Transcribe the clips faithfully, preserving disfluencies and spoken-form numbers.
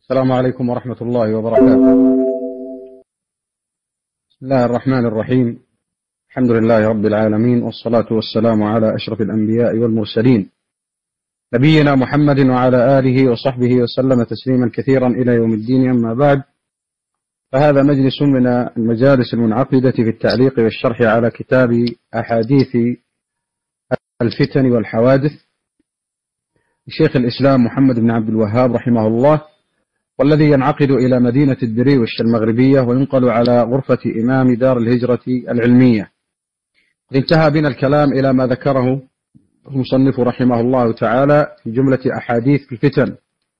السلام عليكم ورحمة الله وبركاته. بسم الله الرحمن الرحيم. الحمد لله رب العالمين، والصلاة والسلام على أشرف الأنبياء والمرسلين، نبينا محمد وعلى آله وصحبه وسلم تسليما كثيرا إلى يوم الدين. أما بعد، فهذا مجلس من المجالس المنعقدة في التعليق والشرح على كتاب أحاديث الفتن والحوادث لشيخ الإسلام محمد بن عبد الوهاب رحمه الله، والذي ينعقد إلى مدينة الدريوش المغربية وينقل على غرفة إمام دار الهجرة العلمية. انتهى بنا الكلام إلى ما ذكره المصنف رحمه الله تعالى في جملة أحاديث الفتن.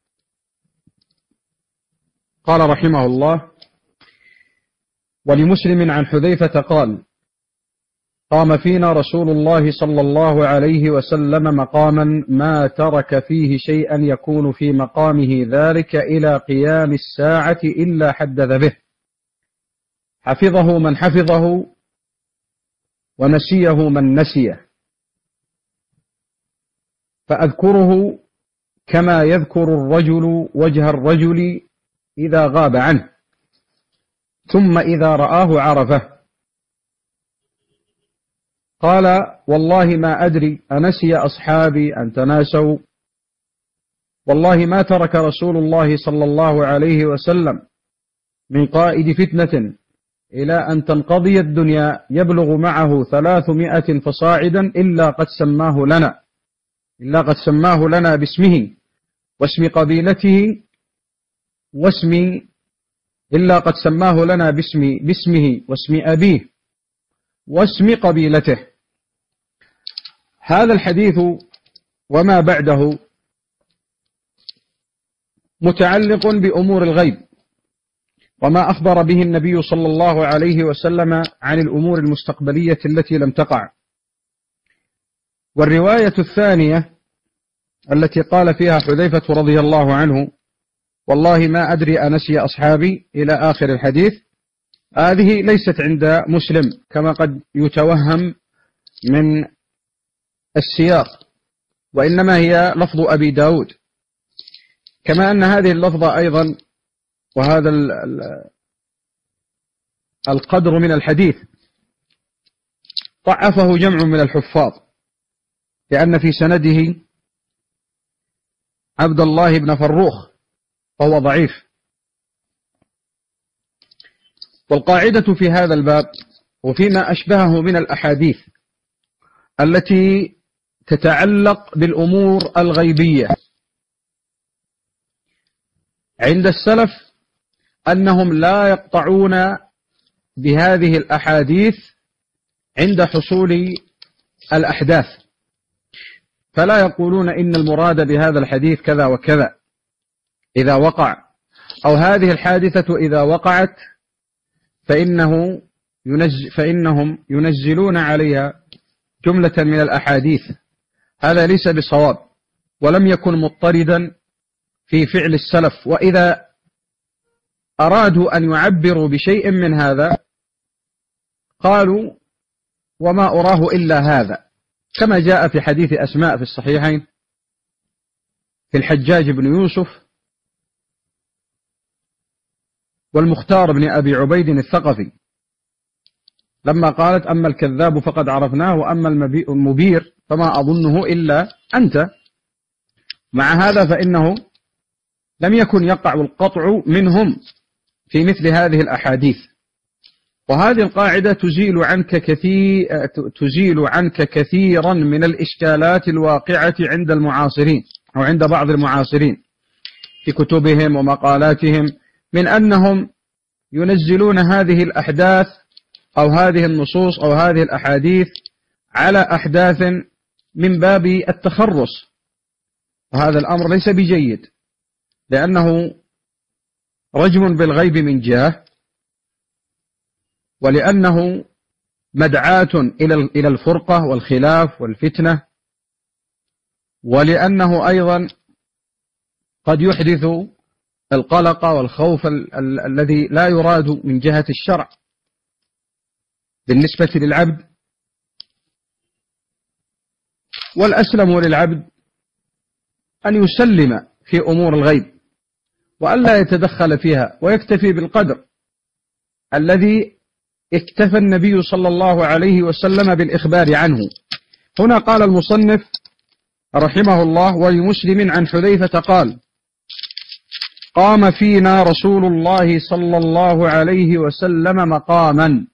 قال رحمه الله: ولمسلم عن حذيفة قال: قام فينا رسول الله صلى الله عليه وسلم مقاما ما ترك فيه شيئا يكون في مقامه ذلك إلى قيام الساعة إلا حدث به، حفظه من حفظه ونسيه من نسيه، فأذكره كما يذكر الرجل وجه الرجل إذا غاب عنه، ثم إذا رآه عرفه. قال: والله ما أدري أنسي أصحابي أن تناسوا، والله ما ترك رسول الله صلى الله عليه وسلم من قائد فتنة إلى أن تنقضي الدنيا يبلغ معه ثلاثمائة فصاعدا إلا قد سماه لنا إلا قد سماه لنا باسمه واسم قبيلته واسم إلا قد سماه لنا باسم باسمه واسم أبيه واسم قبيلته. هذا الحديث وما بعده متعلق بأمور الغيب وما أخبر به النبي صلى الله عليه وسلم عن الأمور المستقبلية التي لم تقع. والرواية الثانية التي قال فيها حذيفة رضي الله عنه: والله ما أدري أنسي أصحابي إلى آخر الحديث، هذه ليست عند مسلم كما قد يتوهم من السياق، وإنما هي لفظ أبي داود. كما أن هذه اللفظة أيضا وهذا القدر من الحديث ضعفه جمع من الحفاظ، لأن في سنده عبد الله بن فروخ وهو ضعيف. والقاعدة في هذا الباب وفيما أشبهه من الأحاديث التي تتعلق بالأمور الغيبية عند السلف أنهم لا يقطعون بهذه الأحاديث عند حصول الأحداث، فلا يقولون إن المراد بهذا الحديث كذا وكذا إذا وقع، أو هذه الحادثة إذا وقعت فإنه ينزل فإنهم ينزلون عليها جملة من الأحاديث. هذا ليس بصواب ولم يكن مضطردا في فعل السلف، وإذا أرادوا أن يعبروا بشيء من هذا قالوا: وما أراه إلا هذا، كما جاء في حديث أسماء في الصحيحين في الحجاج بن يوسف والمختار بن أبي عبيد الثقفي لما قالت: أما الكذاب فقد عرفناه وأما المبير فما أظنه إلا أنت. مع هذا فإنه لم يكن يقع القطع منهم في مثل هذه الأحاديث. وهذه القاعدة تزيل عنك كثير تزيل عنك كثيرا من الإشكالات الواقعة عند المعاصرين أو عند بعض المعاصرين في كتبهم ومقالاتهم، من أنهم ينزلون هذه الأحداث أو هذه النصوص أو هذه الأحاديث على أحداث من باب التخرص، وهذا الأمر ليس بجيد، لأنه رجم بالغيب من جهة، ولأنه مدعاة إلى الفرقة والخلاف والفتنة، ولأنه أيضا قد يحدث القلق والخوف ال ال الذي لا يراد من جهة الشرع بالنسبة للعبد. والأسلم للعبد أن يسلم في أمور الغيب وألا يتدخل فيها ويكتفي بالقدر الذي اكتفى النبي صلى الله عليه وسلم بالإخبار عنه. هنا قال المصنف رحمه الله: ولمسلم عن حذيفة قال: قام فينا رسول الله صلى الله عليه وسلم مقاما.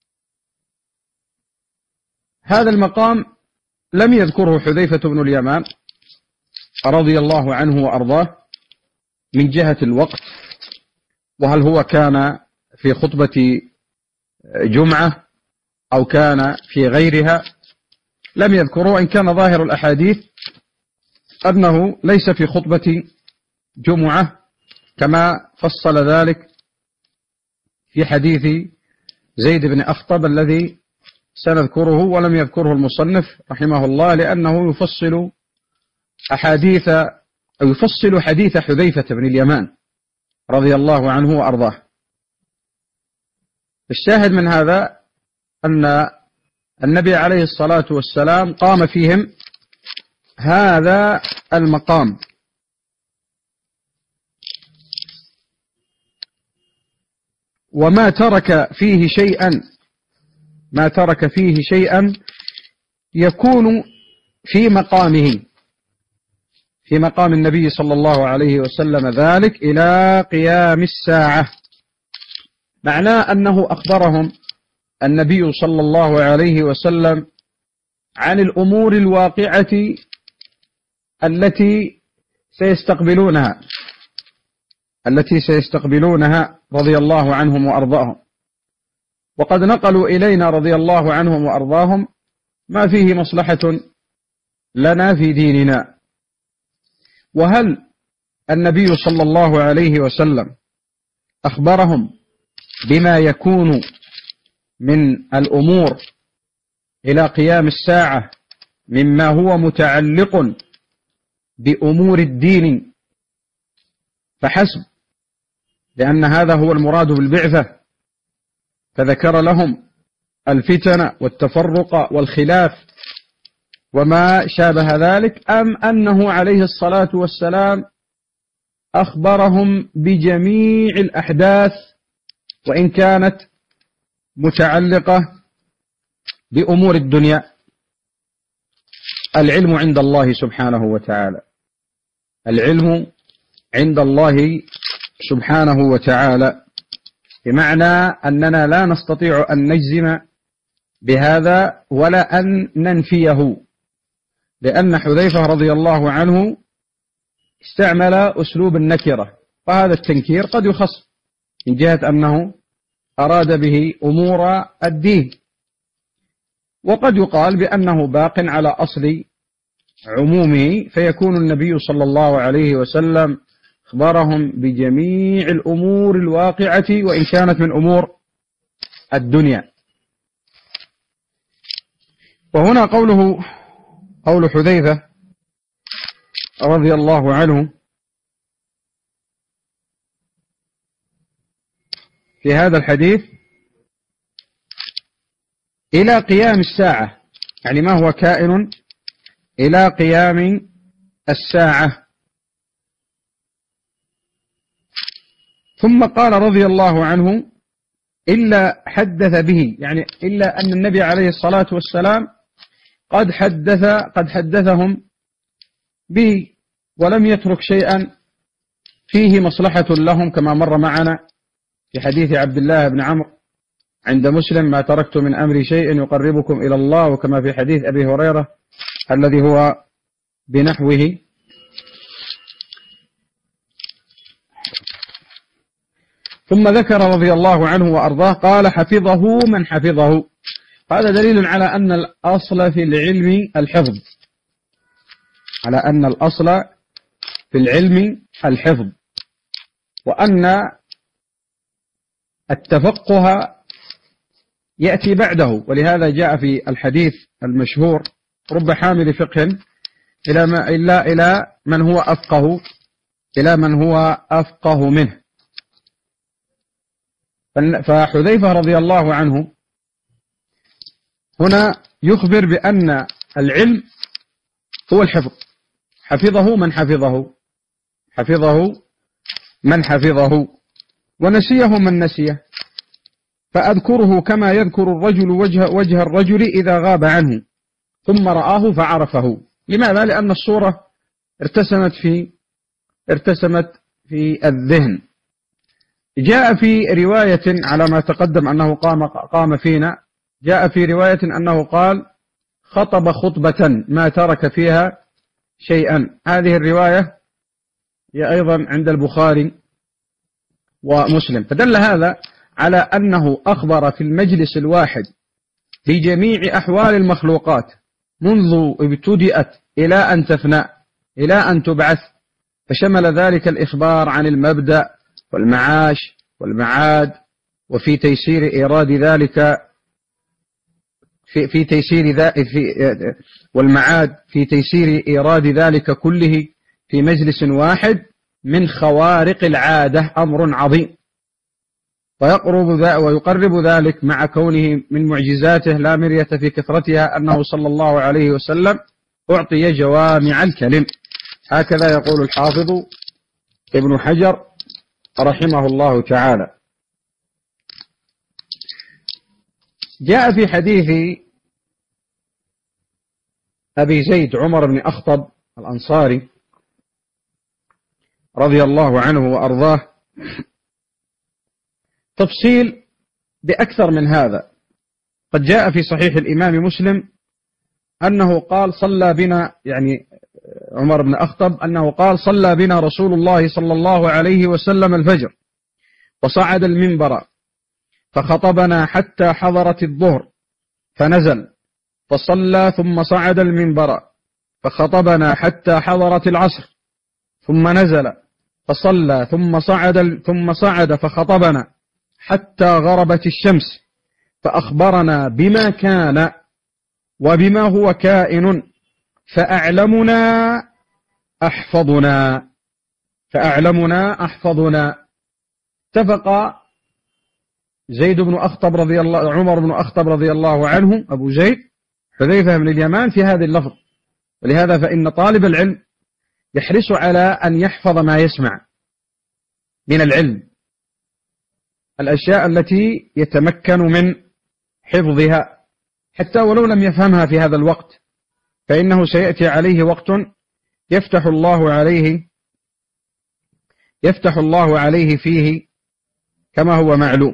هذا المقام لم يذكره حذيفة بن اليمان رضي الله عنه وأرضاه من جهة الوقت، وهل هو كان في خطبة جمعة أو كان في غيرها، لم يذكره، إن كان ظاهر الأحاديث أنه ليس في خطبة جمعة كما فصل ذلك في حديث زيد بن أخطب الذي سنذكره ولم يذكره المصنف رحمه الله، لأنه يفصل أحاديث أو يفصل حديث حذيفة بن اليمان رضي الله عنه وأرضاه. الشاهد من هذا أن النبي عليه الصلاة والسلام قام فيهم هذا المقام، وما ترك فيه شيئا ما ترك فيه شيئا يكون في مقامه في مقام النبي صلى الله عليه وسلم، ذلك إلى قيام الساعة. معناه أنه أخبرهم النبي صلى الله عليه وسلم عن الأمور الواقعة التي سيستقبلونها التي سيستقبلونها رضي الله عنهم وأرضاهم. وقد نقلوا إلينا رضي الله عنهم وأرضاهم ما فيه مصلحة لنا في ديننا. وهل النبي صلى الله عليه وسلم أخبرهم بما يكون من الأمور إلى قيام الساعة مما هو متعلق بأمور الدين فحسب، لأن هذا هو المراد بالبعثة، فذكر لهم الفتن والتفرق والخلاف وما شابه ذلك، أم أنه عليه الصلاة والسلام أخبرهم بجميع الأحداث وإن كانت متعلقة بأمور الدنيا؟ العلم عند الله سبحانه وتعالى العلم عند الله سبحانه وتعالى بمعنى أننا لا نستطيع أن نجزم بهذا ولا أن ننفيه، لأن حذيفة رضي الله عنه استعمل أسلوب النكرة، وهذا التنكير قد يخص من جهة أنه أراد به أمور الدين، وقد يقال بأنه باق على أصل عمومه، فيكون النبي صلى الله عليه وسلم أخبرهم بجميع الأمور الواقعة وإن كانت من أمور الدنيا. وهنا قوله قول حذيفة رضي الله عنه في هذا الحديث إلى قيام الساعة، يعني ما هو كائن إلى قيام الساعة. ثم قال رضي الله عنه إلا حدث به، يعني إلا أن النبي عليه الصلاة والسلام قد حدث قد حدثهم به ولم يترك شيئا فيه مصلحة لهم، كما مر معنا في حديث عبد الله بن عمرو عند مسلم: ما تركت من أمر شيء يقربكم إلى الله، وكما في حديث أبي هريرة الذي هو بنحوه. ثم ذكر رضي الله عنه وأرضاه قال: حفظه من حفظه. هذا دليل على أن الأصل في العلم الحفظ على أن الأصل في العلم الحفظ وأن التفقه يأتي بعده. ولهذا جاء في الحديث المشهور: رب حامل فقه إلى ما إلا إلى من هو أفقه إلى من هو أفقه منه. فحذيفة رضي الله عنه هنا يخبر بأن العلم هو الحفظ، حفظه من حفظه حفظه من حفظه، ونسيه من نسيه، فأذكره كما يذكر الرجل وجه, وجه الرجل إذا غاب عنه ثم رآه فعرفه. لماذا؟ لأن الصورة ارتسمت في ارتسمت في الذهن. جاء في رواية على ما تقدم أنه قام قام فينا، جاء في رواية أنه قال خطب خطبة ما ترك فيها شيئا. هذه الرواية هي أيضا عند البخاري ومسلم، فدل هذا على أنه أخبر في المجلس الواحد بجميع أحوال المخلوقات منذ ابتدأت إلى أن تفنى إلى أن تبعث، فشمل ذلك الإخبار عن المبدأ والمعاش والمعاد، وفي تيسير إيراد ذلك في في تيسير ذا في والمعاد في تيسير إيراد ذلك كله في مجلس واحد من خوارق العادة، أمر عظيم. ويقرب ويقرب ذلك مع كونه من معجزاته لا مرية في كثرتها أنه صلى الله عليه وسلم أعطي جوامع الكلم. هكذا يقول الحافظ ابن حجر رحمه الله تعالى. جاء في حديث أبي زيد عمر بن أخطب الأنصاري رضي الله عنه وأرضاه تفصيل بأكثر من هذا. قد جاء في صحيح الإمام مسلم أنه قال صلى بنا، يعني عمر بن أخطب أنه قال صلى بنا رسول الله صلى الله عليه وسلم الفجر، وصعد المنبر فخطبنا حتى حضرت الظهر، فنزل فصلى ثم صعد المنبر فخطبنا حتى حضرت العصر، ثم نزل فصلى ثم صعد ثم صعد فخطبنا حتى غربت الشمس، فأخبرنا بما كان وبما هو كائن، فأعلمنا أحفظنا فأعلمنا أحفظنا. اتفق زيد بن أخطب رضي الله عمر بن أخطب رضي الله عنه أبو زيد حذيفة بن اليمان في هذه اللفظ. ولهذا فإن طالب العلم يحرص على أن يحفظ ما يسمع من العلم، الأشياء التي يتمكن من حفظها حتى ولو لم يفهمها في هذا الوقت، فإنه سيأتي عليه وقت يفتح الله عليه يفتح الله عليه فيه كما هو معلوم.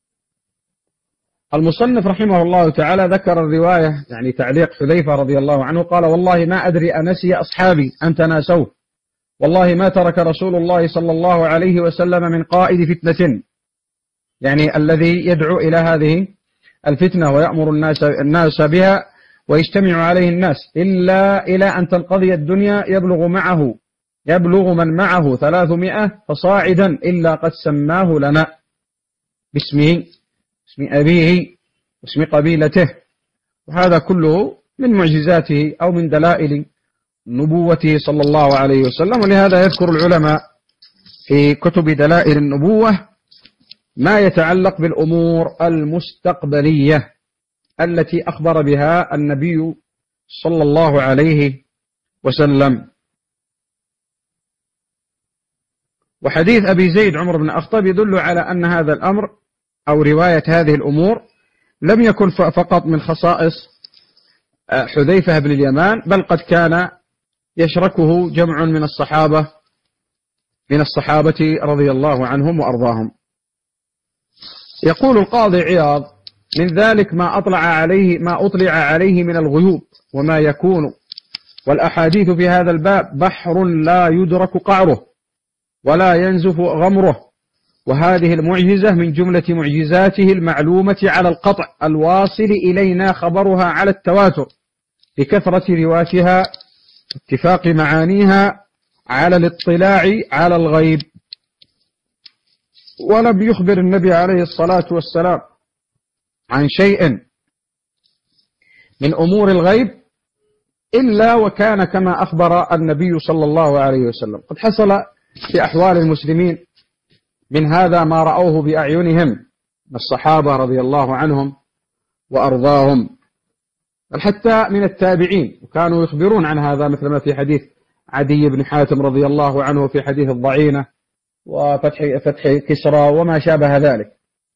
المصنف رحمه الله تعالى ذكر الرواية، يعني تعليق حذيفة رضي الله عنه، قال والله ما أدري أنسي أصحابي أن تناسوه، والله ما ترك رسول الله صلى الله عليه وسلم من قائد فتنة، يعني الذي يدعو إلى هذه الفتنة ويأمر الناس الناس بها ويجتمع عليه الناس، إلا إلى أن تنقضي الدنيا يبلغ معه يبلغ من معه ثلاثمائة فصاعدا إلا قد سماه لنا باسمه، اسم أبيه واسم قبيلته. وهذا كله من معجزاته أو من دلائل نبوته صلى الله عليه وسلم. ولهذا يذكر العلماء في كتب دلائل النبوة ما يتعلق بالأمور المستقبلية التي أخبر بها النبي صلى الله عليه وسلم. وحديث أبي زيد عمر بن أخطب يدل على أن هذا الأمر أو رواية هذه الأمور لم يكن فقط من خصائص حذيفة بن اليمان، بل قد كان يشركه جمع من الصحابة من الصحابة رضي الله عنهم وأرضاهم. يقول القاضي عياض من ذلك ما أطلع عليه ما أطلع عليه من الغيوب وما يكون، والأحاديث في هذا الباب بحر لا يدرك قعره ولا ينزف غمره، وهذه المعجزة من جملة معجزاته المعلومة على القطع الواصل إلينا خبرها على التواتر لكثرة رواتها اتفاق معانيها على الاطلاع على الغيب. ولم يخبر النبي عليه الصلاة والسلام عن شيء من أمور الغيب إلا وكان كما أخبر النبي صلى الله عليه وسلم. قد حصل في أحوال المسلمين من هذا ما رأوه بأعينهم من الصحابة رضي الله عنهم وأرضاهم، بل حتى من التابعين وكانوا يخبرون عن هذا، مثل ما في حديث عدي بن حاتم رضي الله عنه في حديث الضعينة، وفتح فتح كسرى وما شابه ذلك.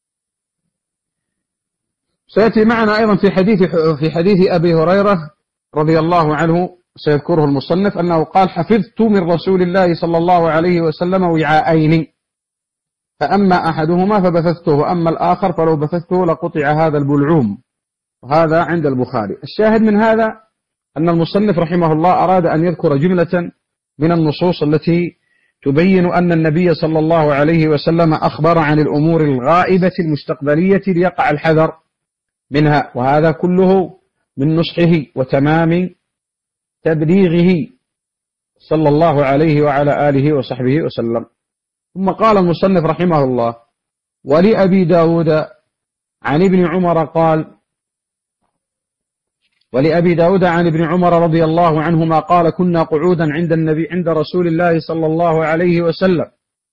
سيأتي معنا أيضا في حديث في حديث أبي هريرة رضي الله عنه سيذكره المصنف أنه قال: حفظت من رسول الله صلى الله عليه وسلم وعاءين، فأما أحدهما فبثثته وأما الآخر فلو بثثته لقطع هذا البلعوم. وهذا عند البخاري. الشاهد من هذا أن المصنف رحمه الله أراد أن يذكر جملة من النصوص التي تبين أن النبي صلى الله عليه وسلم أخبر عن الأمور الغائبة المستقبلية ليقع الحذر منها، وهذا كله من نصحه وتمام تبليغه صلى الله عليه وعلى آله وصحبه وسلم. ثم قال المصنف رحمه الله: ولأبي داود عن ابن عمر قال ولأبي داود عن ابن عمر رضي الله عنهما قال: كنا قعودا عند النبي عند رسول الله صلى الله عليه وسلم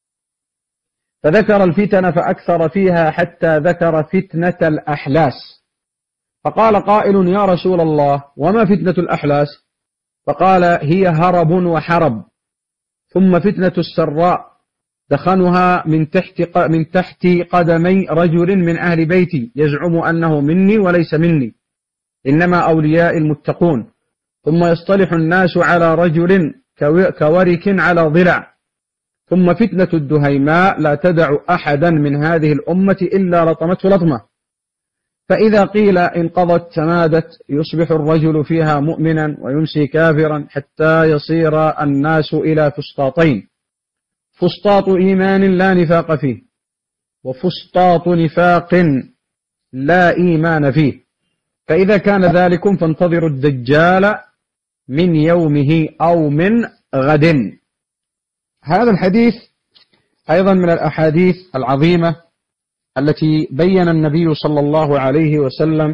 فذكر الفتن فأكثر فيها حتى ذكر فتنة الأحلاس، فقال قائل: يا رسول الله وما فتنة الأحلاس؟ فقال: هي هرب وحرب، ثم فتنة السراء دخنها من تحت من تحت قدمي رجل من أهل بيتي يزعم أنه مني وليس مني، إنما أولياء المتقون، ثم يصطلح الناس على رجل كورك على ضلع، ثم فتنة الدهيماء لا تدع أحدا من هذه الأمة إلا لطمته لطمة، فإذا قيل انقضت تمادت، يصبح الرجل فيها مؤمنا ويمسي كافرا حتى يصير الناس إلى فسطاطين: فسطاط إيمان لا نفاق فيه، وفسطاط نفاق لا إيمان فيه، فإذا كان ذلكم فانتظروا الدجال من يومه أو من غد. هذا الحديث أيضا من الأحاديث العظيمة التي بين النبي صلى الله عليه وسلم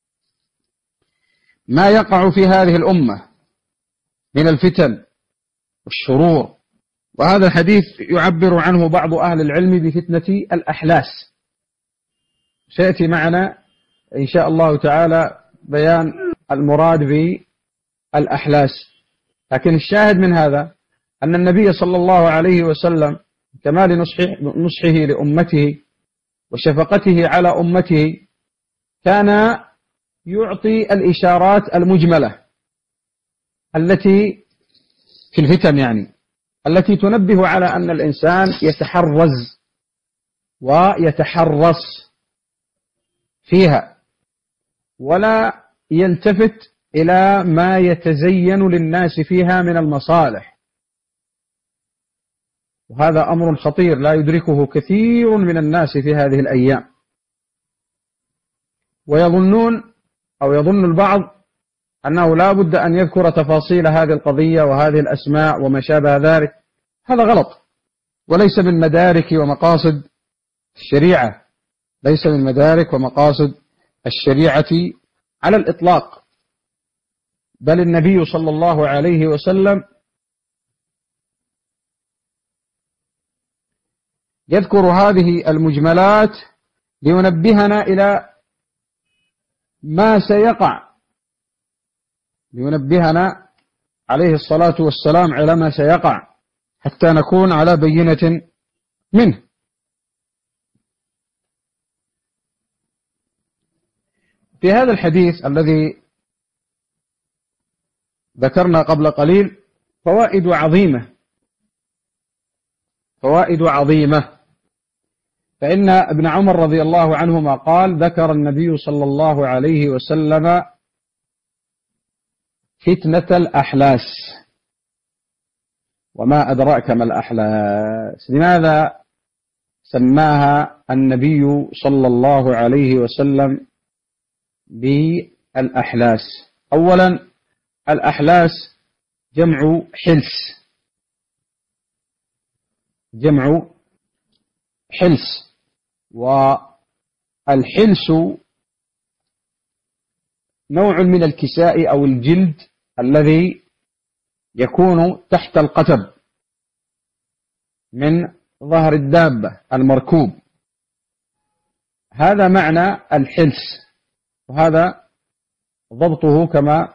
ما يقع في هذه الأمة من الفتن والشرور. وهذا الحديث يعبر عنه بعض أهل العلم بفتنة الأحلاس. سيأتي معنا إن شاء الله تعالى بيان المراد بالأحلاس، لكن الشاهد من هذا أن النبي صلى الله عليه وسلم كمال نصحه لأمته وشفقته على أمته كان يعطي الإشارات المجملة التي في الفتن، يعني التي تنبه على أن الإنسان يتحرز ويتحرص فيها ولا يلتفت إلى ما يتزين للناس فيها من المصالح. وهذا أمر خطير لا يدركه كثير من الناس في هذه الأيام، ويظنون أو يظن البعض أنه لا بد أن يذكر تفاصيل هذه القضية وهذه الأسماء وما شابه ذلك. هذا غلط، وليس من مدارك ومقاصد الشريعة، ليس من مدارك ومقاصد الشريعة على الإطلاق. بل النبي صلى الله عليه وسلم يذكر هذه المجملات لينبهنا إلى ما سيقع، لينبهنا عليه الصلاة والسلام على ما سيقع حتى نكون على بينة منه. في هذا الحديث الذي ذكرنا قبل قليل فوائد عظيمة، فوائد عظيمة. فإن ابن عمر رضي الله عنهما قال: ذكر النبي صلى الله عليه وسلم فتنة الأحلاس. وما أدراك ما الأحلاس؟ لماذا سماها النبي صلى الله عليه وسلم بالأحلاس؟ أولا، الأحلاس جمع حلس، جمع حلس، والحلس نوع من الكساء أو الجلد الذي يكون تحت القتب من ظهر الدابة المركوب. هذا معنى الحلس، وهذا ضبطه كما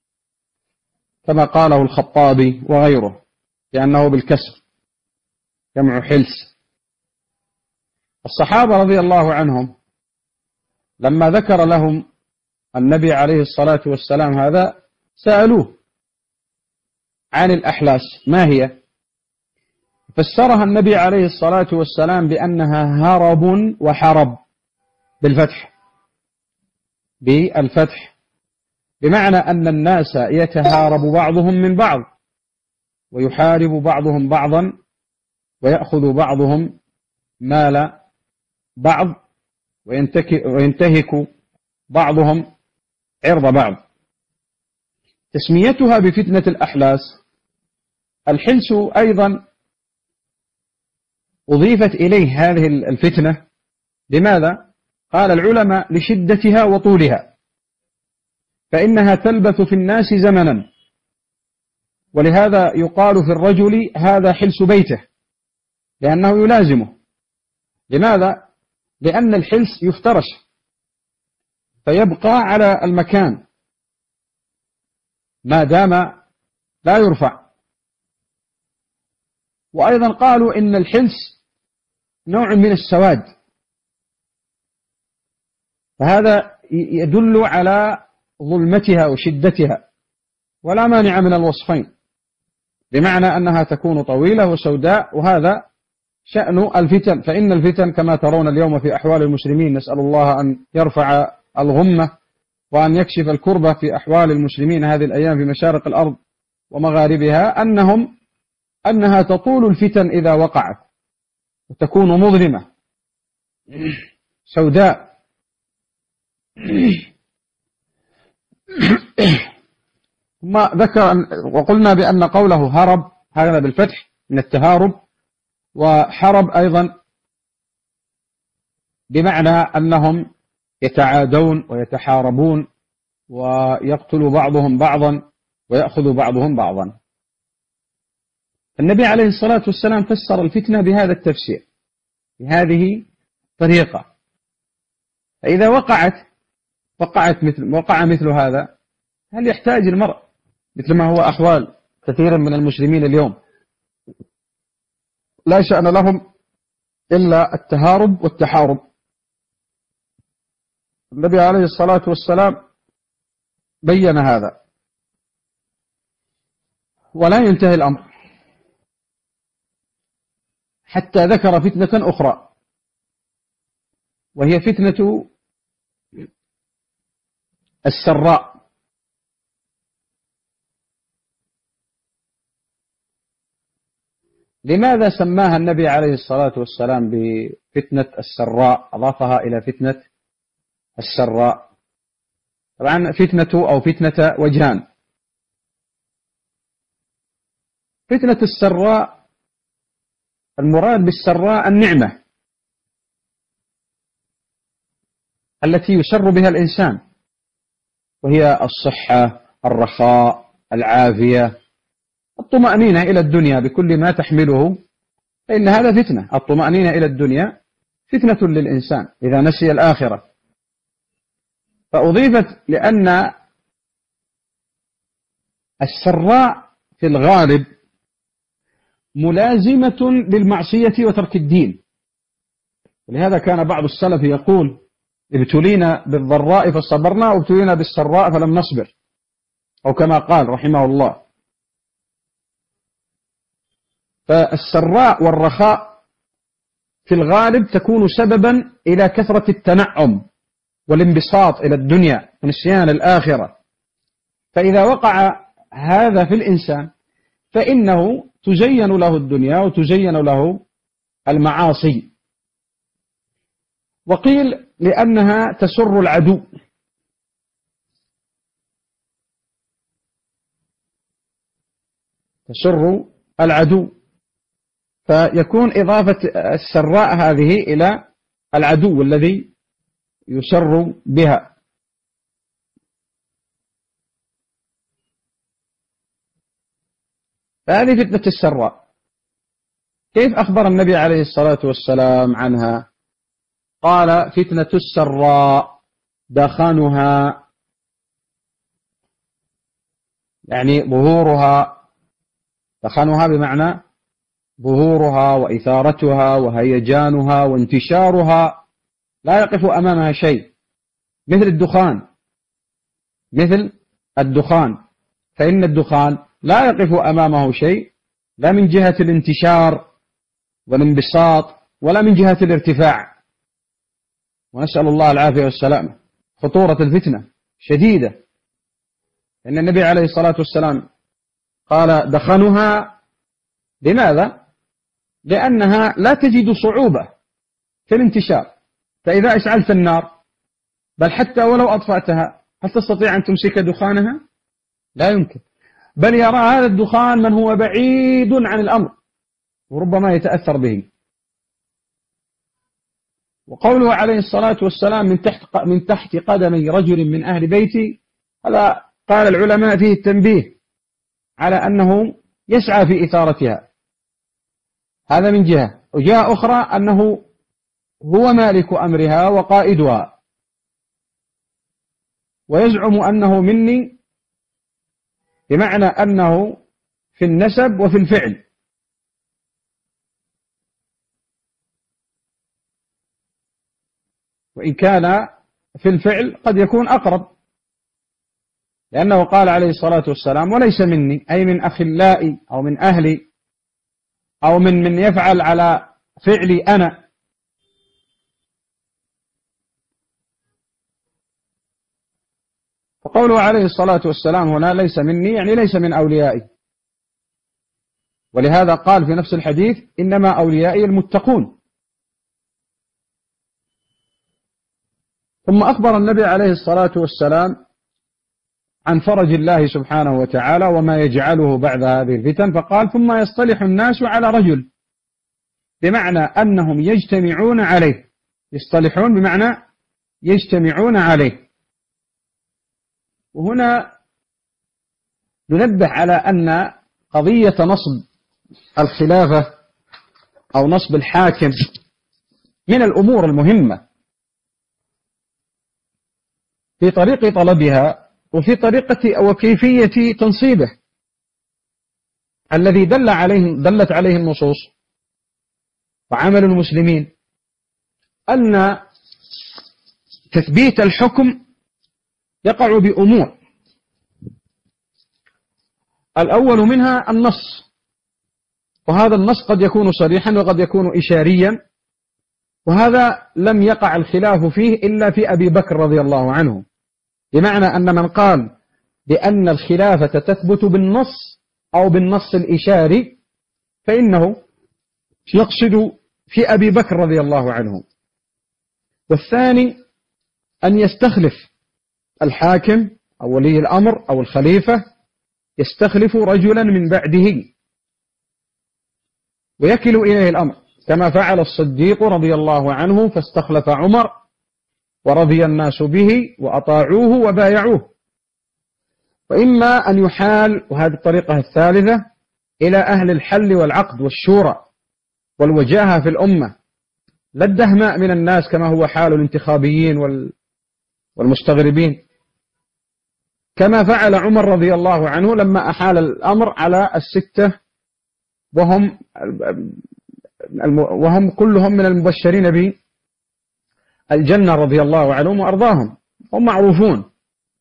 كما قاله الخطابي وغيره، لأنه بالكسر، جمع حلس. الصحابة رضي الله عنهم لما ذكر لهم النبي عليه الصلاة والسلام هذا سألوه عن الأحلاس ما هي، فسرها النبي عليه الصلاة والسلام بأنها هرب وحرب بالفتح بالفتح بمعنى أن الناس يتهارب بعضهم من بعض ويحارب بعضهم بعضا ويأخذ بعضهم مال بعض وينتهك بعضهم عرض بعض. تسميتها بفتنة الأحلاس. الحلس أيضا أضيفت إليه هذه الفتنة. لماذا؟ قال العلماء لشدتها وطولها، فإنها تلبث في الناس زمنا، ولهذا يقال في الرجل هذا حلس بيته لأنه يلازمه. لماذا؟ لأن الحلس يفترش فيبقى على المكان ما دام لا يرفع. وأيضا قالوا إن الحلس نوع من السواد، فهذا يدل على ظلمتها وشدتها، ولا مانع من الوصفين، بمعنى أنها تكون طويلة وسوداء، وهذا شأن الفتن. فإن الفتن كما ترون اليوم في أحوال المسلمين، نسأل الله أن يرفع الغمة وأن يكشف الكربة في أحوال المسلمين هذه الأيام في مشارق الأرض ومغاربها، أنهم أنها تطول الفتن إذا وقعت وتكون مظلمة سوداء. ثم ذكر وقلنا بأن قوله هرب هذا بالفتح من التهارب، وحرب أيضا بمعنى أنهم يتعادون ويتحاربون ويقتل بعضهم بعضا ويأخذ بعضهم بعضا. النبي عليه الصلاة والسلام فسر الفتنة بهذا التفسير بهذه الطريقة. فإذا وقعت وقعت مثل وقع مثل هذا، هل يحتاج المرء مثل ما هو أحوال كثير من المسلمين اليوم لا شأن لهم إلا التهارب والتحارب؟ النبي عليه الصلاة والسلام بين هذا، ولا ينتهي الأمر حتى ذكر فتنة أخرى، وهي فتنة السراء. لماذا سماها النبي عليه الصلاة والسلام بفتنة السراء، أضافها إلى فتنة السراء؟ طبعا فتنة أو فتنة وجهان. فتنة السراء المراد بالسراء النعمة التي يسر بها الإنسان، وهي الصحة، الرخاء، العافية، الطمأنينة إلى الدنيا بكل ما تحمله، فإن هذا فتنة. الطمأنينة إلى الدنيا فتنة للإنسان إذا نسي الآخرة، فأضيفت لأن السراء في الغالب ملازمة للمعصية وترك الدين. ولهذا كان بعض السلف يقول: ابتلينا بالضراء فصبرنا وابتلينا بالسراء فلم نصبر، أو كما قال رحمه الله. فالسراء والرخاء في الغالب تكون سببا إلى كثرة التنعم والانبساط إلى الدنيا ونسيان الآخرة. فإذا وقع هذا في الإنسان فإنه تزين له الدنيا وتزين له المعاصي. وقيل لأنها تسر العدو، تسر العدو، فيكون إضافة السراء هذه إلى العدو الذي يسر بها. فهذه فتنة السراء. كيف أخبر النبي عليه الصلاة والسلام عنها؟ قال: فتنة السراء دخانها، يعني ظهورها، دخانها بمعنى ظهورها وإثارتها وهيجانها وانتشارها لا يقف أمامها شيء، مثل الدخان مثل الدخان فإن الدخان لا يقف أمامه شيء، لا من جهة الانتشار والانبساط ولا من جهة الارتفاع، ونسأل الله العافية والسلامة. خطورة الفتنة شديدة، إن النبي عليه الصلاة والسلام قال دخنها. لماذا؟ لأنها لا تجد صعوبة في الانتشار، فإذا أشعلت النار بل حتى ولو أطفأتها هل تستطيع أن تمسك دخانها؟ لا يمكن، بل يرى هذا الدخان من هو بعيد عن الأمر وربما يتأثر به. وقوله عليه الصلاة والسلام من تحت من تحت قدمي رجل من أهل بيتي، هذا قال العلماء فيه التنبيه على أنه يسعى في إثارتها، هذا من جهة، وجهة أخرى أنه هو مالك أمرها وقائدها، ويزعم أنه مني، بمعنى أنه في النسب وفي الفعل. وإن كان في الفعل قد يكون أقرب، لأنه قال عليه الصلاة والسلام وليس مني، أي من أخلائي أو من أهلي أو من من يفعل على فعلي أنا. فقوله عليه الصلاة والسلام هنا ليس مني يعني ليس من أوليائي، ولهذا قال في نفس الحديث إنما أوليائي المتقون. ثم أخبر النبي عليه الصلاة والسلام عن فرج الله سبحانه وتعالى وما يجعله بعد هذه الفتن، فقال ثم يصطلح الناس على رجل، بمعنى أنهم يجتمعون عليه، يصطلحون بمعنى يجتمعون عليه. وهنا ننبه على أن قضية نصب الخلافة أو نصب الحاكم من الأمور المهمة في طريق طلبها وفي طريقة وكيفية تنصيبه، الذي دل عليه دلت عليه النصوص وعمل المسلمين أن تثبيت الحكم يقع بأمور، الأول منها النص، وهذا النص قد يكون صريحا وقد يكون إشاريا، وهذا لم يقع الخلاف فيه إلا في أبي بكر رضي الله عنه، بمعنى أن من قال بأن الخلافة تثبت بالنص أو بالنص الإشاري فإنه يقصد في أبي بكر رضي الله عنه. والثاني أن يستخلف الحاكم أو ولي الأمر أو الخليفة، يستخلف رجلا من بعده ويكل إليه الأمر، كما فعل الصديق رضي الله عنه فاستخلف عمر ورضي الناس به وأطاعوه وبايعوه. وإما أن يحال، وهذه الطريقة الثالثة، إلى أهل الحل والعقد والشورى والوجاهة في الأمة، لا الدهماء من الناس كما هو حال الانتخابيين والمستغربين، كما فعل عمر رضي الله عنه لما أحال الأمر على الستة وهم وهم كلهم من المبشرين بالجنة رضي الله عنهم وأرضاهم، هم معروفون.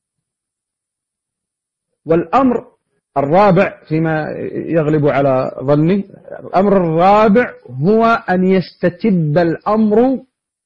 والأمر الرابع فيما يغلب على ظني، الأمر الرابع هو أن يستتب الأمر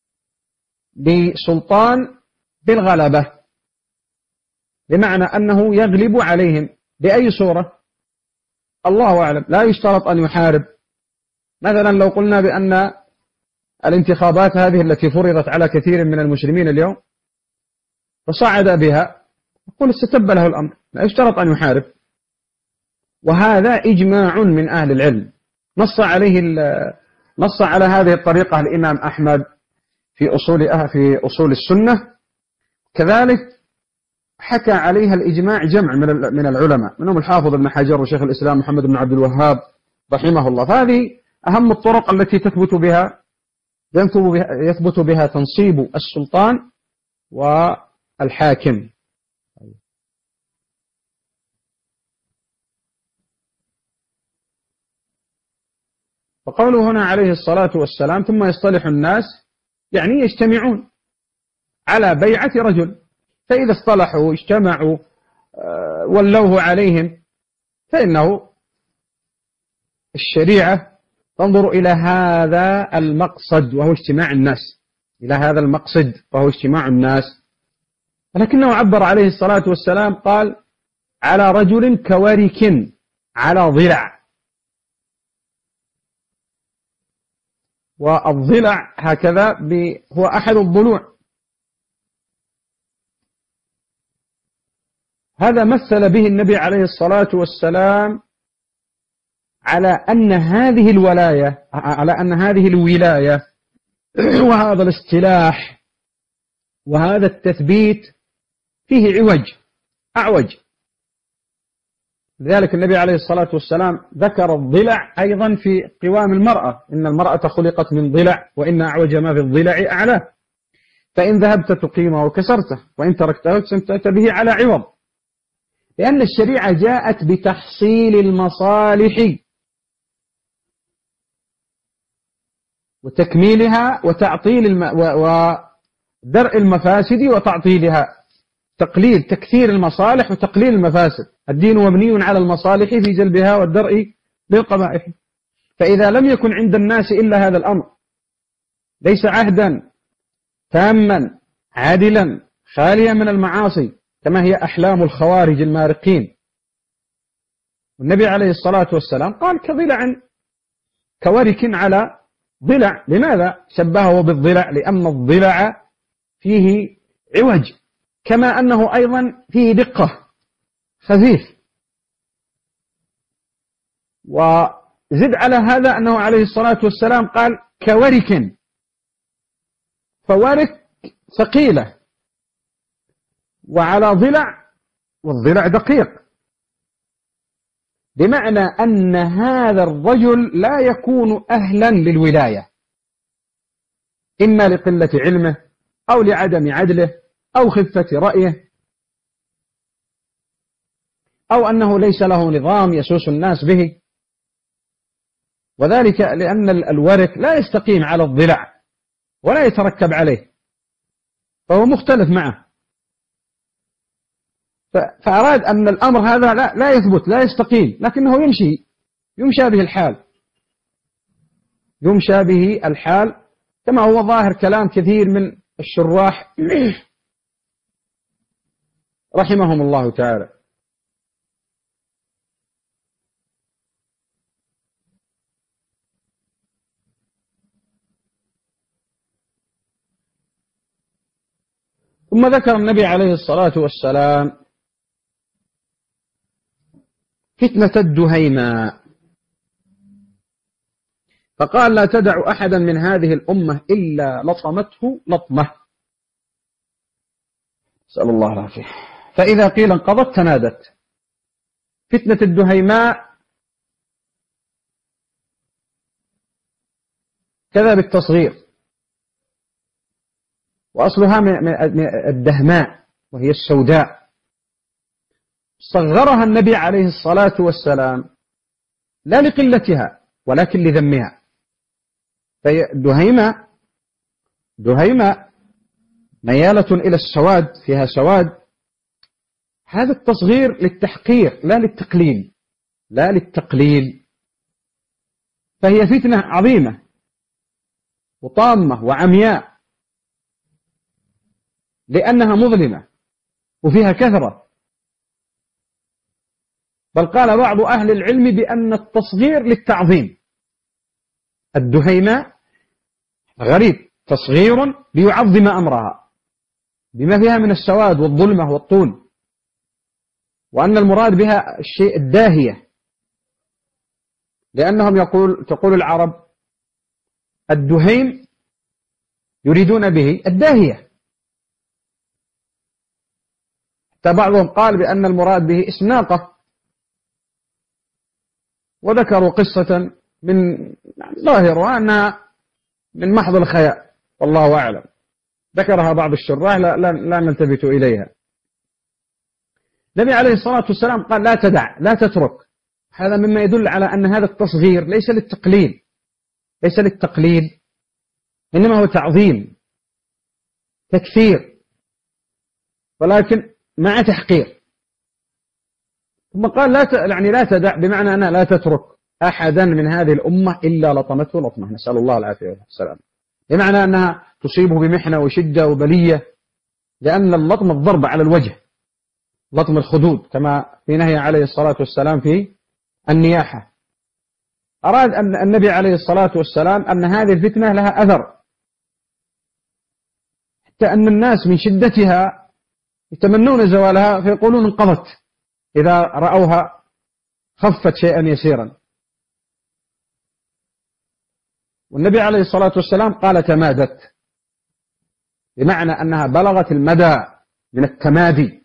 بسلطان بالغلبة، بمعنى أنه يغلب عليهم بأي صورة الله أعلم، لا يشترط أن يحارب. مثلا لو قلنا بأن الانتخابات هذه التي فرضت على كثير من المسلمين اليوم فصعد بها، نقول استتب له الأمر، لا يشترط أن يحارب. وهذا إجماع من أهل العلم، نص عليه نص على هذه الطريقة الإمام أحمد في أصول في أصول السنة، كذلك حكى عليها الإجماع جمع من العلماء، منهم الحافظ ابن حجر وشيخ الإسلام محمد بن عبد الوهاب رحمه الله. فهذه أهم الطرق التي تثبت بها يثبت بها تنصيب السلطان والحاكم. فقوله هنا عليه الصلاة والسلام ثم يصطلح الناس، يعني يجتمعون على بيعة رجل، فإذا اصطلحوا اجتمعوا ولوه عليهم، فإنه الشريعة تنظر إلى هذا المقصد وهو اجتماع الناس، إلى هذا المقصد وهو اجتماع الناس. ولكنه عبر عليه الصلاة والسلام قال على رجل كورك على ضلع، والضلع هكذا هو أحد الضلوع. هذا مثل به النبي عليه الصلاة والسلام على أن هذه الولاية على أن هذه الولاية وهذا الاصطلاح وهذا التثبيت فيه عوج أعوج. لذلك النبي عليه الصلاة والسلام ذكر الضلع أيضا في قوام المرأة، إن المرأة خلقت من ضلع وإن أعوج ما في الضلع أعلاه، فإن ذهبت تقيمه وكسرته وإن تركته استمتعت به على عوض، لأن الشريعة جاءت بتحصيل المصالح وتكميلها وتعطيل الم... ودرء المفاسد وتعطيلها، تقليل تكثير المصالح وتقليل المفاسد. الدين مبني على المصالح في جلبها والدرء للقبائح، فإذا لم يكن عند الناس إلا هذا الأمر، ليس عهدا تاما عادلا خاليا من المعاصي كما هي أحلام الخوارج المارقين. والنبي عليه الصلاة والسلام قال كضلع كورك على ضلع. لماذا شبهه بالضلع؟ لأن الضلع فيه عوج، كما أنه أيضا فيه دقة خفيف. وزد على هذا أنه عليه الصلاة والسلام قال كورك، فورك ثقيلة وعلى ضلع، والضلع دقيق، بمعنى أن هذا الرجل لا يكون أهلا للولاية، إما لقلة علمه أو لعدم عدله أو خفة رأيه أو أنه ليس له نظام يسوس الناس به، وذلك لأن الورك لا يستقيم على الضلع ولا يتركب عليه، فهو مختلف معه. فأراد أن الأمر هذا لا, لا يثبت لا يستقيم، لكنه يمشي يمشى به الحال يمشى به الحال كما هو ظاهر كلام كثير من الشراح رحمهم الله تعالى. ثم ذكر النبي عليه الصلاة والسلام فتنة الدهيماء، فقال لا تدع أحدا من هذه الأمة إلا لطمته لطمة، نسأل الله العافية. فإذا قيل انقضت تنادت. فتنة الدهيماء كذا بالتصغير، وأصلها من الدهماء وهي السوداء، صغرها النبي عليه الصلاة والسلام لا لقلتها ولكن لذمها. فدهيمة دهيمة ميالة إلى السواد، فيها سواد، هذا التصغير للتحقير لا للتقليل لا للتقليل فهي فتنة عظيمة وطامة وعمياء، لأنها مظلمة وفيها كثرة. بل قال بعض أهل العلم بأن التصغير للتعظيم. الدهيماء غريب تصغير ليعظم أمرها بما فيها من السواد والظلمة والطول، وأن المراد بها الشيء الداهية، لأنهم يقول تقول العرب الدهيم يريدون به الداهية. حتى بعضهم قال بأن المراد به اسم ناقة، وذكروا قصة من ظاهرها أنها من محض الخيال والله أعلم، ذكرها بعض الشراح لا, لا, لا نلتفت إليها. النبي عليه الصلاة والسلام قال لا تدع لا تترك، هذا مما يدل على أن هذا التصغير ليس للتقليل ليس للتقليل، إنما هو تعظيم تكثير، ولكن مع تحقير. ثم قال لا ت... يعني لا تدع، بمعنى أنها لا تترك أحدا من هذه الأمة إلا لطمته لطمة، نسأل الله العافية والسلام، بمعنى أنها تصيبه بمحنة وشدة وبلية، لأن اللطم الضرب على الوجه، لطم الخدود، كما في نهي عليه الصلاة والسلام في النياحة. أراد أن النبي عليه الصلاة والسلام أن هذه الفتنة لها أثر، حتى أن الناس من شدتها يتمنون زوالها، فيقولون انقضت إذا رأوها خفت شيئا يسيرا. والنبي عليه الصلاة والسلام قال تمادت، بمعنى أنها بلغت المدى من التمادي،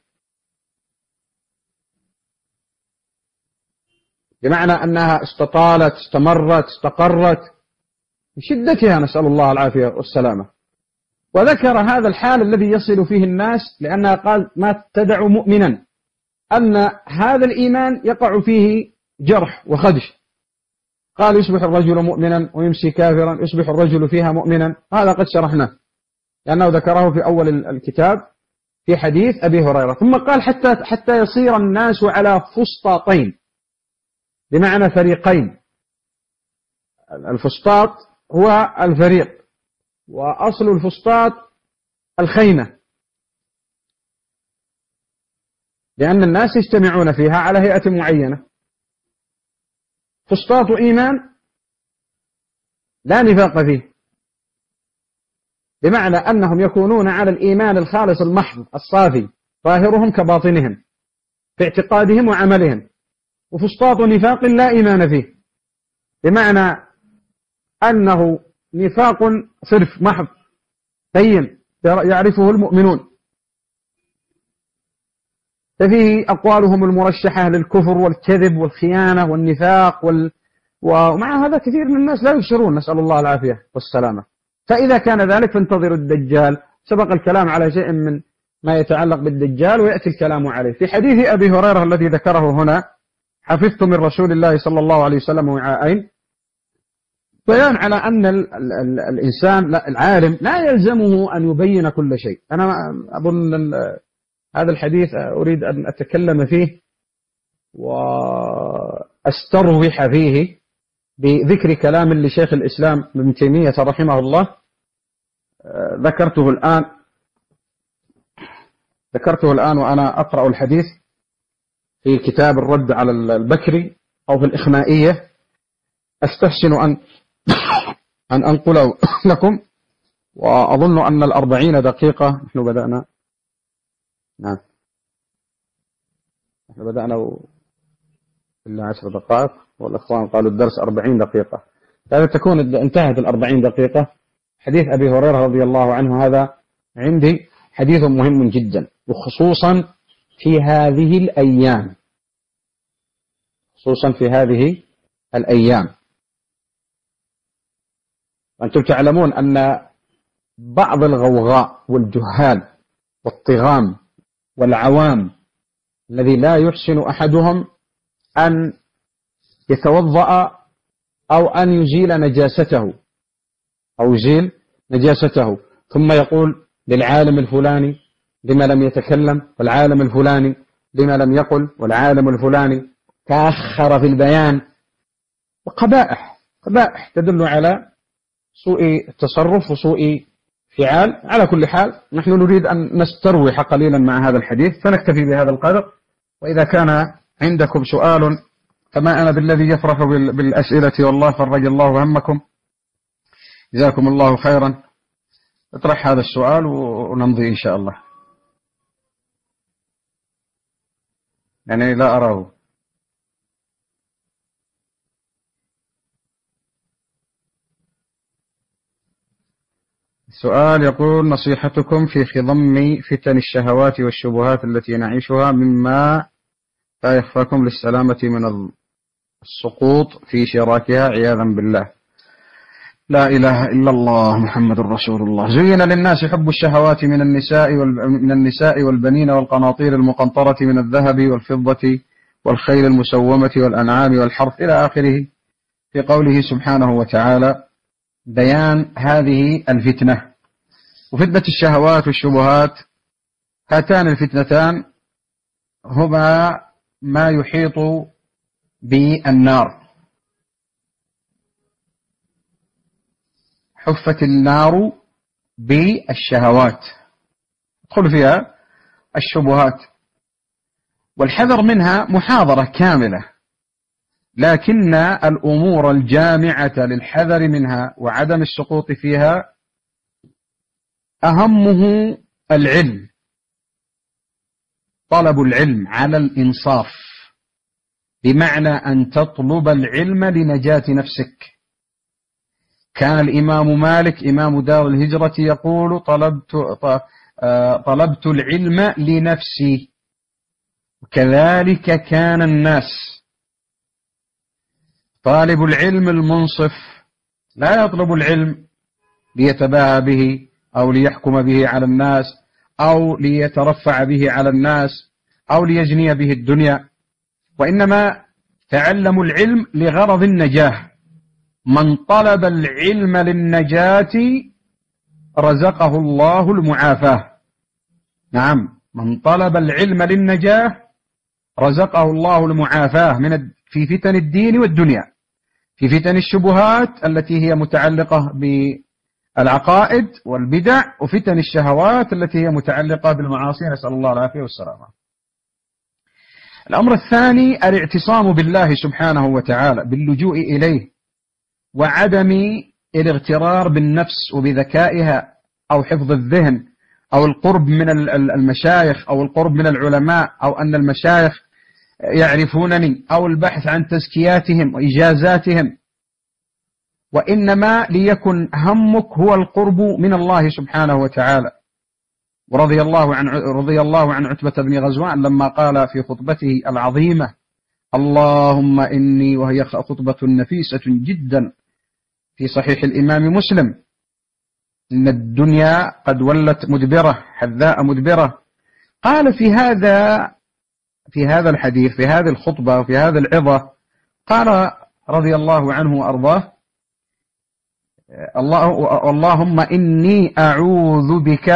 بمعنى أنها استطالت، استمرت، استقرت من شدتها، نسأل الله العافية والسلامة. وذكر هذا الحال الذي يصل فيه الناس، لأنها قال ما تدع مؤمنا أن هذا الإيمان يقع فيه جرح وخدش. قال يصبح الرجل مؤمنا ويمسي كافرا، يصبح الرجل فيها مؤمنا، هذا قد شرحناه لأنه ذكره في أول الكتاب في حديث أبي هريرة. ثم قال حتى حتى يصير الناس على فسطاطين، بمعنى فريقين. الفسطاط هو الفريق، وأصل الفسطاط الخيمة، لأن الناس يجتمعون فيها على هيئة معينة. فسطاط إيمان لا نفاق فيه، بمعنى أنهم يكونون على الإيمان الخالص المحض الصافي، ظاهرهم كباطنهم في اعتقادهم وعملهم. وفسطاط نفاق لا إيمان فيه، بمعنى أنه نفاق صرف محض بين يعرفه المؤمنون، ففيه أقوالهم المرشحة للكفر والكذب والخيانة والنفاق وال... ومع هذا كثير من الناس لا يبصرون، نسأل الله العافية والسلامة. فإذا كان ذلك فانتظروا الدجال. سبق الكلام على شيء من ما يتعلق بالدجال ويأتي الكلام عليه. في حديث أبي هريرة الذي ذكره هنا، حفظت من رسول الله صلى الله عليه وسلم وعاءين، بيان على أن ال ال ال الإنسان العالم لا يلزمه أن يبين كل شيء. أنا أظن هذا الحديث أريد أن أتكلم فيه وأستروح فيه بذكر كلام لشيخ الإسلام ابن تيمية رحمه الله، ذكرته الآن ذكرته الآن وأنا أقرأ الحديث في كتاب الرد على البكري أو في الإخمائية. أستحسن أن أن أنقله لكم، وأظن أن الأربعين دقيقة نحن بدأنا نعم نحن بدأنا إلا عشر دقائق، والإخوان قالوا الدرس أربعين دقيقة، هذا تكون انتهت الأربعين دقيقة. حديث أبي هريرة رضي الله عنه هذا عندي حديث مهم جدا، وخصوصا في هذه الأيام، خصوصا في هذه الأيام. وأنتم تعلمون أن بعض الغوغاء والجهال والطغام والعوام الذي لا يحسن أحدهم أن يتوضأ أو أن يزيل نجاسته أو يزيل نجاسته ثم يقول للعالم الفلاني لما لم يتكلم، والعالم الفلاني لما لم يقل، والعالم الفلاني تأخر في البيان، وقبائح قبائح تدل على سوء التصرف وسوء فعال. على كل حال نحن نريد أن نستروح قليلا مع هذا الحديث، فنكتفي بهذا القدر. وإذا كان عندكم سؤال فما أنا بالذي يفرح بالأسئلة، والله فرج الله همكم، جزاكم الله خيرا. اطرح هذا السؤال ونمضي إن شاء الله. يعني لا أراه. السؤال يقول: نصيحتكم في خضم فتن الشهوات والشبهات التي نعيشها مما لا يخفاكم للسلامة من السقوط في شراكها عياذا بالله. لا إله إلا الله محمد رسول الله. زين للناس حب الشهوات من النساء من النساء والبنين والقناطير المقنطرة من الذهب والفضة والخيل المسومة والأنعام والحرث إلى آخره، في قوله سبحانه وتعالى: بيان هذه الفتنة. وفتنة الشهوات والشبهات هاتان الفتنتان هما ما يحيط بالنار. حفت النار بالشهوات، يدخل فيها الشبهات، والحذر منها محاضرة كاملة، لكن الأمور الجامعة للحذر منها وعدم السقوط فيها أهمه العلم، طلب العلم على الإنصاف، بمعنى أن تطلب العلم لنجاة نفسك. كان الإمام مالك إمام دار الهجرة يقول: طلبت, طلبت العلم لنفسي. وكذلك كان الناس. طالب العلم المنصف لا يطلب العلم ليتباهى به أو ليحكم به على الناس أو ليترفع به على الناس أو ليجني به الدنيا، وإنما تعلموا العلم لغرض النجاة. من طلب العلم للنجاة رزقه الله المعافاة. نعم، من طلب العلم للنجاة رزقه الله المعافاة من في فتن الدين والدنيا، في فتن الشبهات التي هي متعلقة بالعقائد والبدع، وفتن الشهوات التي هي متعلقة بالمعاصي، نسأل الله العافية والسلامة. الأمر الثاني الاعتصام بالله سبحانه وتعالى، باللجوء إليه، وعدم الاغترار بالنفس وبذكائها أو حفظ الذهن أو القرب من المشايخ أو القرب من العلماء أو أن المشايخ يعرفونني أو البحث عن تزكياتهم وإجازاتهم، وإنما ليكن همك هو القرب من الله سبحانه وتعالى. ورضي الله عن رضي الله عن عتبة بن غزوان لما قال في خطبته العظيمة: اللهم إني، وهي خطبة نفيسة جدا في صحيح الإمام مسلم: إن الدنيا قد ولت مدبرة حذاء مدبرة. قال في هذا في هذا الحديث، في هذه الخطبة وفي هذه العظة، قال رضي الله عنه وأرضاه: الله اللهم إني أعوذ بك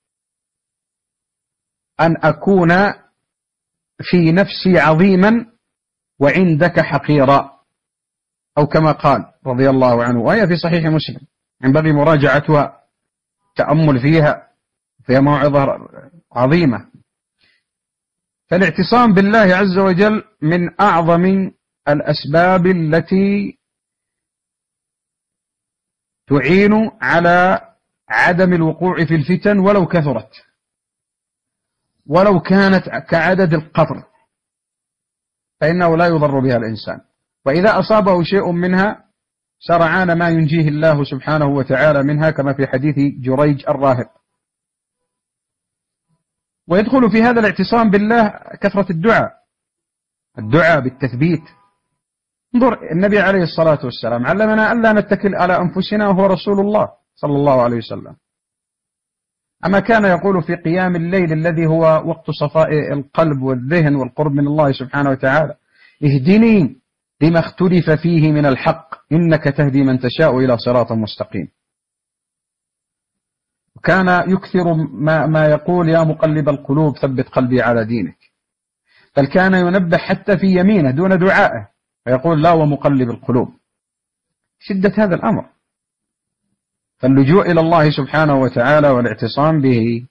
أن أكون في نفسي عظيما وعندك حقيرا، أو كما قال رضي الله عنه، وهي في صحيح مسلم، ينبغي مراجعتها، تأمل فيها، فيها موعظة عظيمة. فالاعتصام بالله عز وجل من أعظم الأسباب التي تعين على عدم الوقوع في الفتن ولو كثرت، ولو كانت كعدد القطر، فإنه لا يضر بها الإنسان، وإذا أصابه شيء منها سرعان ما ينجيه الله سبحانه وتعالى منها، كما في حديث جريج الراهب. ويدخل في هذا الاعتصام بالله كثرة الدعاء، الدعاء بالتثبيت. انظر، النبي عليه الصلاة والسلام علمنا ألا نتكل على أنفسنا وهو رسول الله صلى الله عليه وسلم. أما كان يقول في قيام الليل الذي هو وقت صفاء القلب والذهن والقرب من الله سبحانه وتعالى: اهدني لما اختلف فيه من الحق إنك تهدي من تشاء إلى صراط مستقيم. وكان يكثر ما, ما يقول: يا مقلب القلوب ثبت قلبي على دينك. بل كان ينبه حتى في يمينه دون دعائه، فيقول: لا ومقلب القلوب. شدة هذا الأمر. فاللجوء إلى الله سبحانه وتعالى والاعتصام به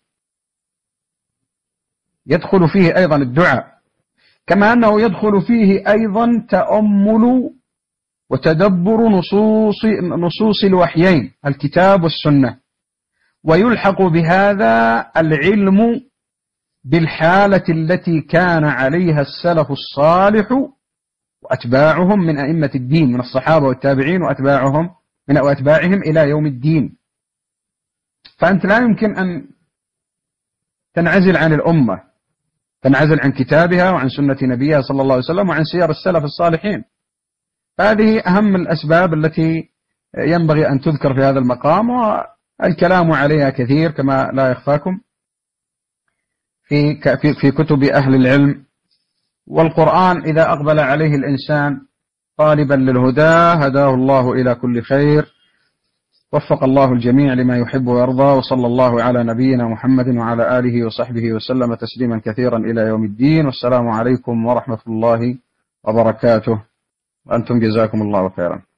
يدخل فيه أيضا الدعاء، كما أنه يدخل فيه أيضا تأمل وتدبر نصوص, نصوص الوحيين الكتاب والسنة، ويلحق بهذا العلم بالحالة التي كان عليها السلف الصالح وأتباعهم من أئمة الدين، من الصحابة والتابعين وأتباعهم من أتباعهم إلى يوم الدين. فأنت لا يمكن أن تنعزل عن الأمة، تنعزل عن كتابها وعن سنة نبيها صلى الله عليه وسلم وعن سير السلف الصالحين. هذه أهم الأسباب التي ينبغي أن تذكر في هذا المقام، والكلام عليها كثير كما لا يخفاكم في في كتب أهل العلم. والقرآن إذا أقبل عليه الإنسان طالبا للهدى هداه الله إلى كل خير، وفق الله الجميع لما يحب ويرضى، وصلى الله على نبينا محمد وعلى آله وصحبه وسلم تسليما كثيرا إلى يوم الدين، والسلام عليكم ورحمة الله وبركاته، وأنتم جزاكم الله خيرا.